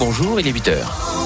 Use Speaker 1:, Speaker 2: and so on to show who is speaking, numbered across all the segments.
Speaker 1: Bonjour, il est 8h.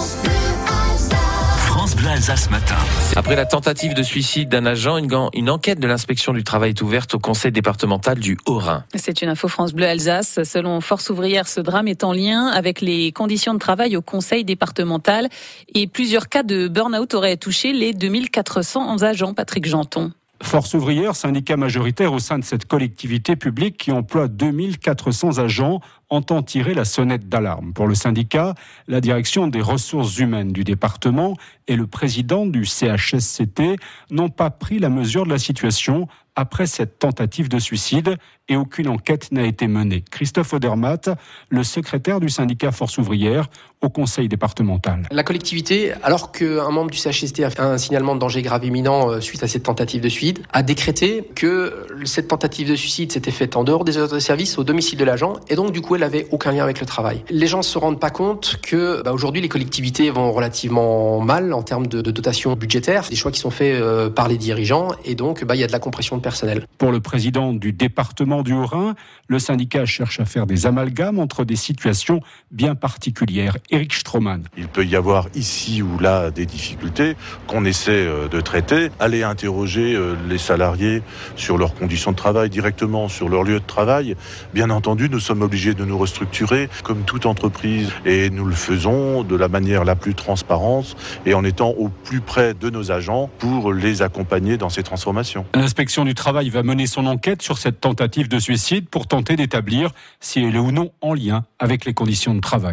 Speaker 2: France Bleu Alsace matin.
Speaker 1: Après la tentative de suicide d'un agent, une enquête de l'inspection du travail est ouverte au conseil départemental du Haut-Rhin.
Speaker 3: C'est une info France Bleu Alsace. Selon Force Ouvrière, ce drame est en lien avec les conditions de travail au conseil départemental et plusieurs cas de burn-out auraient touché les 2400 agents. Patrick Janton.
Speaker 4: Force ouvrière, syndicat majoritaire au sein de cette collectivité publique qui emploie 2400 agents, entend tirer la sonnette d'alarme. Pour le syndicat, la direction des ressources humaines du département et le président du CHSCT n'ont pas pris la mesure de la situation après cette tentative de suicide et aucune enquête n'a été menée. Christophe Odermatt, le secrétaire du syndicat Force ouvrière au conseil départemental.
Speaker 5: La collectivité, alors qu'un membre du CHSCT a fait un signalement de danger grave imminent suite à cette tentative de suicide, a décrété que cette tentative de suicide s'était faite en dehors des heures de service, au domicile de l'agent, et donc du coup elle n'avait aucun lien avec le travail. Les gens ne se rendent pas compte que aujourd'hui les collectivités vont relativement mal en termes de dotation budgétaire, des choix qui sont faits par les dirigeants, et donc il y a de la compression de personnel.
Speaker 4: Pour le président du département du Haut-Rhin, le syndicat cherche à faire des amalgames entre des situations bien particulières. Éric Stroman.
Speaker 6: Il peut y avoir ici ou là des difficultés qu'on essaie de traiter. Aller interroger les salariés sur leurs conditions de travail directement, sur leur lieu de travail. Bien entendu, nous sommes obligés de nous restructurer comme toute entreprise et nous le faisons de la manière la plus transparente et en étant au plus près de nos agents pour les accompagner dans ces transformations.
Speaker 4: L'inspection du travail va mener son enquête sur cette tentative de suicide pour tenter d'établir si elle est ou non en lien avec les conditions de travail.